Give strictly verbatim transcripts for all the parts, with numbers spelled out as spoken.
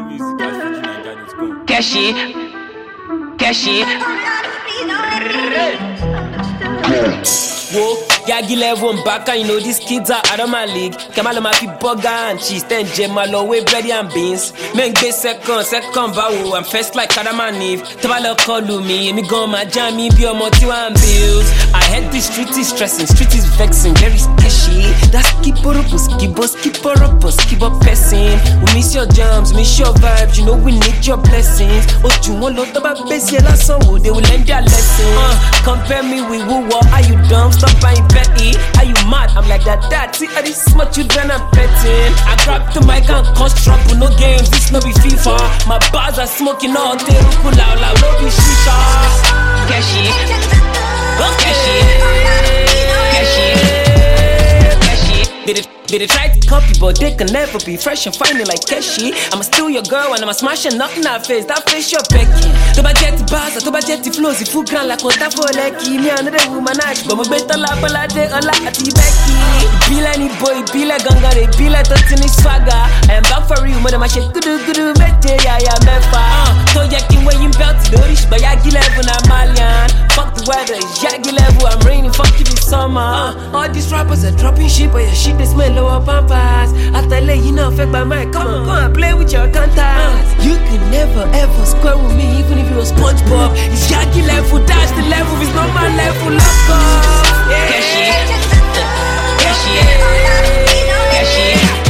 More music at fuji naija dot com. Keshi, Keshi. Whoa, Yagi level and baka, you know these kids are out of my league. Kamala Mafi burger and cheese, then Jemalo with bread and beans. Make this second, second bow, I'm first like Kadaman Eve. Tabala call me, me go my jammy, be a motive and bills. I head the street is stressing, street is vexing, very sketchy. That's keep up, keep us, keep up, keep up pressing. We miss your jams, miss your vibes, you know we need your blessings. Oh, you want lot about best, yeah, last song, they will learn their lesson. Uh, compare me with who, what are you dumb? Stop buying petty. Are you mad? I'm like that dad. See, all these smart children I'm petting. I grab the mic and cause trouble. No games, this no be FIFA. My bars are smoking all day. Pull out loud, no be shisha. Keshi, Keshi, Keshi, Keshi. Did it? Did they try to copy, but they can never be fresh and finding like Keshi. I'ma steal your girl and I'ma smash her nothing her face. That face you're begging. To my jetty bars, to my jetty flows, if you grand like what I for lucky. Me another woman, I but my better la bala de a la ati Becky. Be like any boy, be like ganga, they be like touching his swagger. I am back for you, mother, my shit, good, good, good, mete, yeah, yeah, mefa. So Jackie, when you belt to the rich, but Yagi level, I'm Malian. Fuck the weather, it's Yagi level, I'm raining, fuck you this summer. Uh, all these rappers are dropping shit, but your shit, they smell lower pampas. After lay, you know, affect my mind. Come on, come on, play with your contacts. You can never ever square with me, even if you was SpongeBob. It's Yagi level, that's the level, it's not my level. Lock off. Yeah. Keshi, Keshi, Keshi,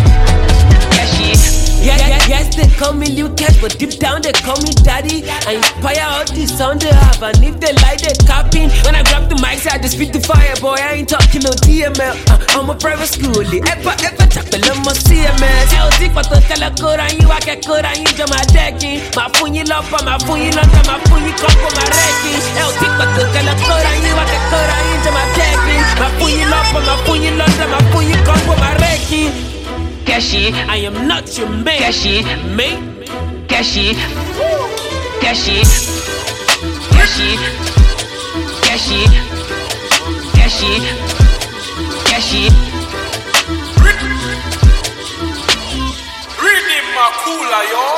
Keshi. Yeah, yeah, yes, they call me Liu Cash, but deep down they call me Daddy. I inspire all the sound they have, and if they like, they copying. When I grab the mic, say I just spit the fire, boy. I ain't talking no D M L. Uh, I'm a private school, ever, ever talk to them, my C M S. L Z, but the color code on you, I can code on you, to my decking. My funny love, my funny love, my funny cup for my wrecking. L Z, but the color code on you, I can code on you, to my decking. My funny love, my funny love, my funny cup for my wrecking. Keshi, I am not your mate. Keshi, mate. Keshi, Keshi, Keshi, Keshi, Keshi, Keshi. Read him, Makula, yo.